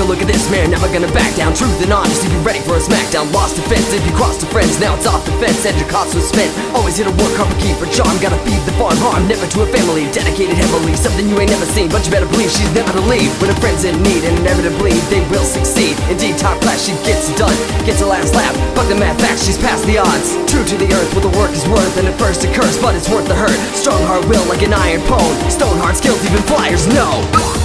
look at this man, never gonna back down. Truth and honesty, be ready for a smackdown. Lost defense if you cross the fence, now it's off the fence and your cost was spent. Always here to work hard for keep her charm, gotta feed the farm. Harm never to a family, dedicated heavily. Something you ain't never seen, but you better believe she's never to leave. When a friend's in need, and inevitably they will succeed. Indeed, top class, she gets it done, gets a last laugh. Fuck the math facts, she's past the odds. True to the earth, what the work is worth, and at first a curse, but it's worth the hurt. Strong heart will like an iron pone, stone hard skills even flyers know.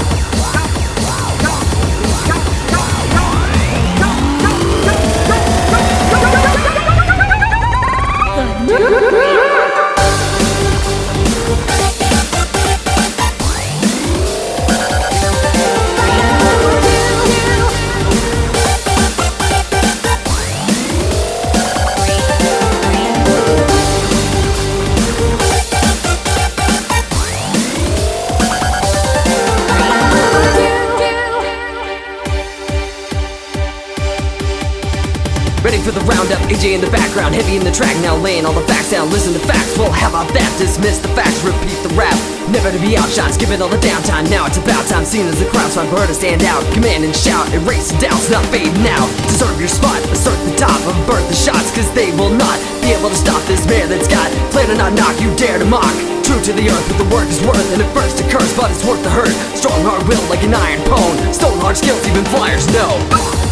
Ready for the roundup, AJ in the background, heavy in the track, now laying all the facts down. Listen to facts, well how about that? Dismiss the facts, repeat the rap. Never to be outshot, skipping all the downtime. Now it's about time, seen as the crowd's time for her to stand out. Command and shout, erase doubts, not fade now. Deserve your spot, assert the top, avert the shots, cause they will not be able to stop this man that's got plan to not knock, you dare to mock. True to the earth, what the work is worth, and at first a curse, but it's worth the hurt. Strong hard will like an iron pone, stone hard skills even flyers know.